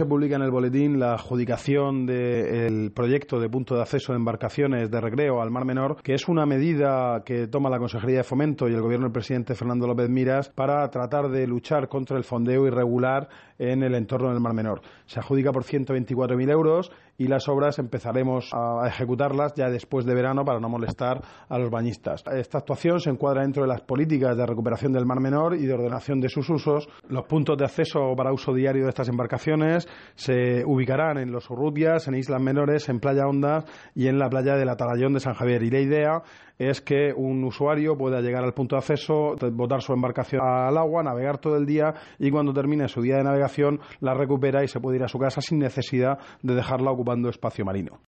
Se publica en el boletín la adjudicación del proyecto de punto de acceso de embarcaciones de recreo al Mar Menor, que es una medida que toma la Consejería de Fomento y el Gobierno del presidente Fernando López Miras para tratar de luchar contra el fondeo irregular en el entorno del Mar Menor. Se adjudica por 124.000 euros y las obras empezaremos a ejecutarlas ya después de verano para no molestar a los bañistas. Esta actuación se encuadra dentro de las políticas de recuperación del Mar Menor y de ordenación de sus usos. Los puntos de acceso para uso diario de estas embarcaciones se ubicarán en Los Urrutias, en Islas Menores, en Playa Honda y en la playa del Atarayón de San Javier. Y la idea es que un usuario pueda llegar al punto de acceso, botar su embarcación al agua, navegar todo el día y cuando termine su día de navegación la recupera y se puede ir a su casa sin necesidad de dejarla ocupando espacio marino.